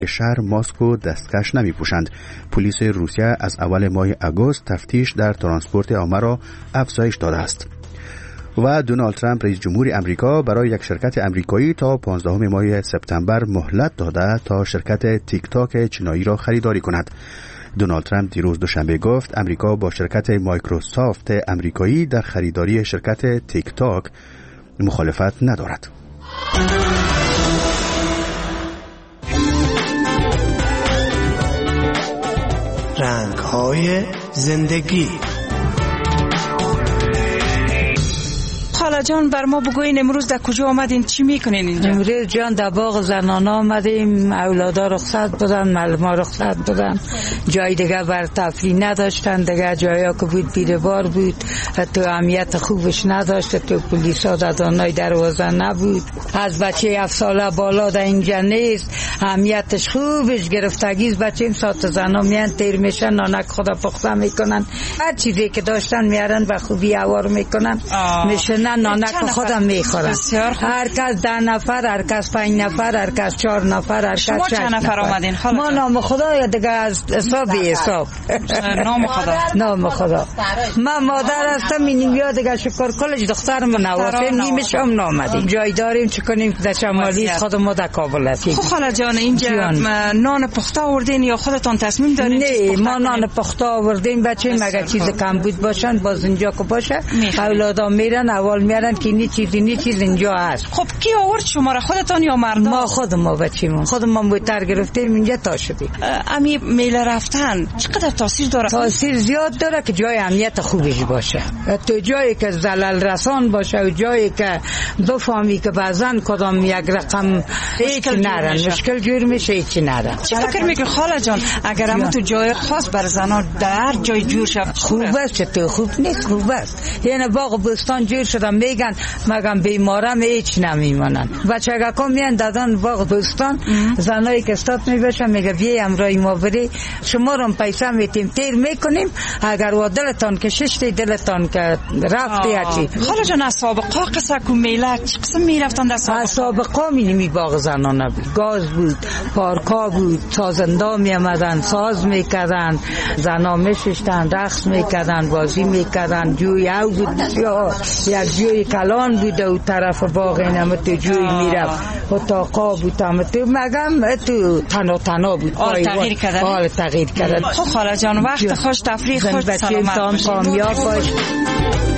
شهر ماسک و دستکش نمی پوشند. پلیس روسیه از اول ماه آگوست تفتیش در ترانسپورت عامه را افزایش داده است. و دونالد ترامپ رئیس جمهور امریکا برای یک شرکت امریکایی تا 15 ماه سپتامبر مهلت داده تا شرکت تیک تاک چینایی را خریداری کند. دونالد ترامپ دیروز دوشنبه گفت امریکا با شرکت مایکروسافت امریکایی در خریداری شرکت تیک تاک مخالفت ندارد. رنگ‌های زندگی. خاله جان بر ما بگوین امروز در کجا آمدین، چی میکنین اینجا؟ امروز جان در باغ زنانا آمدیم، اولادا رخصت بودن، معلما رخصت بودن، جای دیگه بر تفریح نداشتن، دیگه جایا که بود بیربار بود، تو اهمیت خوبش نداشت، تو پلیسا در دانای دروازه نبود، از بچه 7 ساله بالا در اینجا نیست، اهمیتش خوبش گرفتگیز. بچه این ساعت زنا میان تیر میشن، نانک خدا پخته میکنن، هر چیزی که داشتن میارن به خوبی اوار میکنن، میشنن نانک خودم میخورن. هر کس 10 نفر، هر کس 5 نفر، هر کس 4 نفر، هر کس 6 نفر. شما چند نفر آمدین خاله؟ ما نام خدا یا دیگه از حساب حساب. نام خدا. نام خدا. من مادر هستم، اینیم یا دیگه شکر کلش دخترم نواسه نیمش هم نامدیم. جای داریم چه کنیم در شمالی خود ما در کابل هستیم. خاله جان اینجا نان پخته آوردین یا خودتون تصمیم دارین؟ نه ما نان پخته آوردیم، بچه مگه چیز کم بود باشن باز اینجا که باشه اولادا میرن اول میارن که نی چیز اینجا هست. خب کی آورد شما را، خودتون یا مردم؟ ما خودمون بچه‌مون خودمون موتر گرفتیم اینجا تا شدیم. امی میله رفتن چقدر تاثیر داره؟ تاثیر زیاد داره که جای امنیت خوبش باشه، تو جایی که زلل رسان باشه و جایی که بفهمی که بعضن کدام یک رقم هیچ نرن مشکل جور میشه هیچ نرن. چی فکر میکنی خاله جان اگر هم تو جای خاص بر زنان در جای جور شد خوب است؟ تو خوب نیست؟ خوب است. یعنی باغ بستان جور شدن میگن مگم بیمارم هیچ نمیمونن. بچگا کم میان دادن باغ بستان، زنایی که استاد میبشن میگه بیا امرای ما بری شما رو پیسه میتیم تیر میکنیم، اگر و دلتان که ششتی دلتان که رفتی هچی. خاله جان از سابقا قصه کو میله چه قسم میرفتن در سابقا؟ سابقا می باغ زنانه بود، گاز بود، پارکا بود، سازنده میامدن، ساز میکردن، زنا میششتن، رقص میکردن، بازی میکردن، جوی او بود بسیار، یک جوی کلان بود او طرف باغ اینم تو جوی میرفت و تاقا بود هم تو مگم تو تنا بود. تغییر کردن؟ تغییر کردن. خب خاله جان وقت خوش، تفریح خوش، سلامت باشید. کامیاب باش.